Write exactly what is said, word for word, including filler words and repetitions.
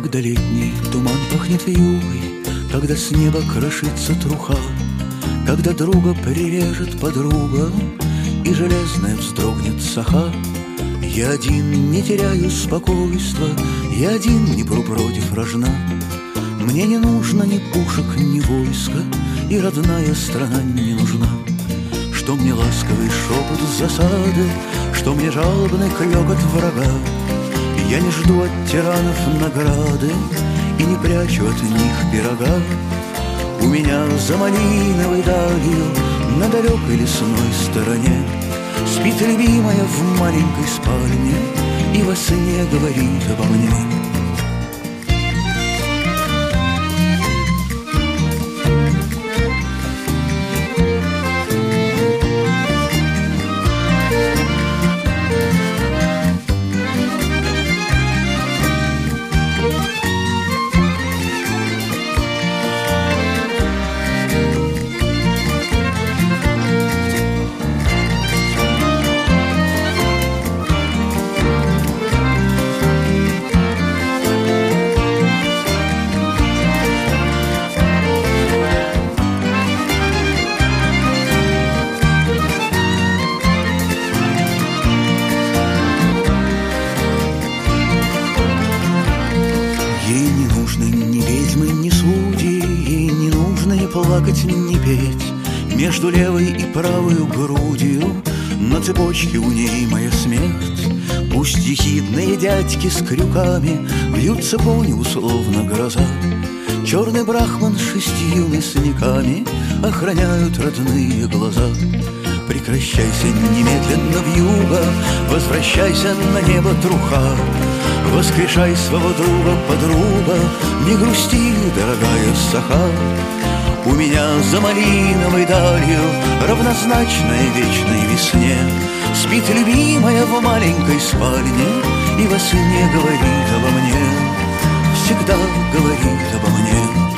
Когда летний туман пахнет вьюгой, когда с неба крошится труха, когда друга прирежет подруга и железная вздрогнет саха, я один не теряю спокойства, я один не пру против рожна. Мне не нужно ни пушек, ни войска, и родная страна не нужна. Что мне ласковый шепот засады, что мне жалобный клёкот врага. Я не жду от тиранов награды и не прячу от них пирога. У меня за малиновой далью на далекой лесной стороне спит любимая в маленькой спальне и во сне говорит обо мне. Плакать, не петь между левой и правой грудью, на цепочке у ней моя смерть. Пусть ехидные дядьки с крюками бьются по небу, словно гроза. Черный брахман с шестью мясниками охраняют родные глаза. Прекращайся немедленно вьюга, возвращайся на небо труха. Воскрешай своего друга, подруга, не грусти, дорогая саха. У меня за малиновой далью, равнозначной вечной весне, спит любимая в маленькой спальне и во сне говорит обо мне, всегда говорит обо мне.